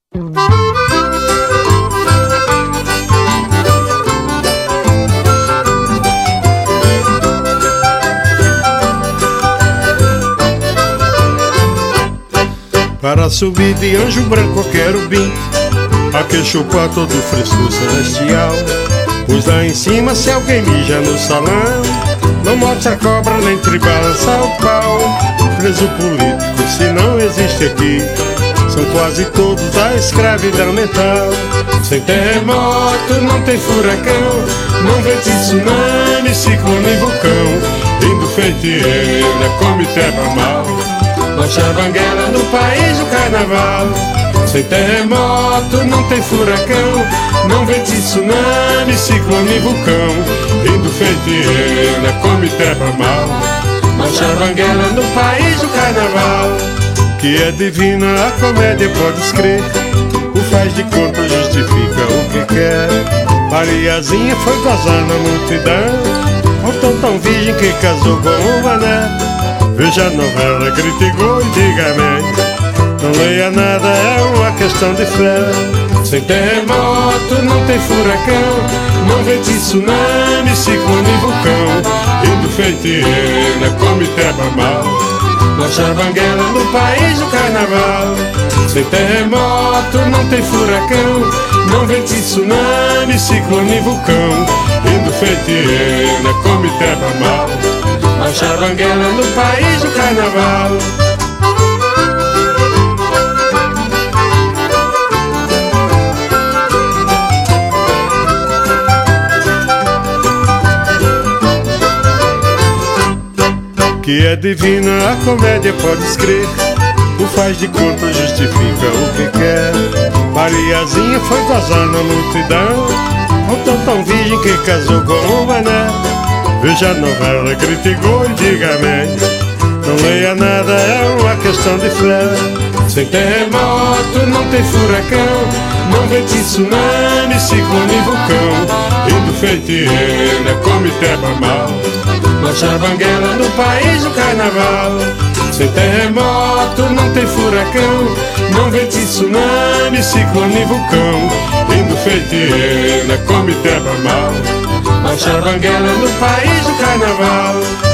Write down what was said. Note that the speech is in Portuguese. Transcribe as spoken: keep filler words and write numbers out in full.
Para subir de anjo branco a querubim, a que chupar todo o frescor celestial. Pois lá em cima se alguém mija no salão, não mostra a cobra nem tribalança o pau. Preso político se não existe aqui, são quase todos a escravidão mental. Sem terremoto não tem furacão, não vente tsunami, ciclone e vulcão. Indo feiticeira, come terra mal, marcha banguela no país do carnaval. Sem terremoto não tem furacão, não vente tsunami, ciclone e vulcão. Indo feiticeira, come terra mal, marcha banguela no país do carnaval. Que é divina a comédia, podes crer, o faz de conta justifica o que quer. Mariazinha foi gozar na multidão, voltou tão virgem que casou com o mané. Veja a novela, grite gol e diga amém. Não leia nada, é uma questão de fé. Sem terremoto não tem furacão, não vente tsunami, ciclone e vulcão. Indo feiticeira, come terra mal, marcha banguela no país do carnaval. Sem terremoto não tem furacão, não vente tsunami, ciclone e vulcão. Indo feiticeira, come terra mal, marcha banguela no país do carnaval. Que é divina a comédia, podes crer, o faz de conta justifica o que quer. Mariazinha foi gozar na multidão, voltou tão virgem que casou com o mané. Veja a novela, grite gol e diga amém. Não leia nada, é uma questão de fé. Sem terremoto não tem furacão, não vente tsunami, ciclone e vulcão. Indo feiticeira, come terra mal, marcha banguela no país do carnaval. Sem terremoto não tem furacão, não vente tsunami, ciclone e vulcão. Indo feiticeira, come terra mal, marcha banguela no país do carnaval.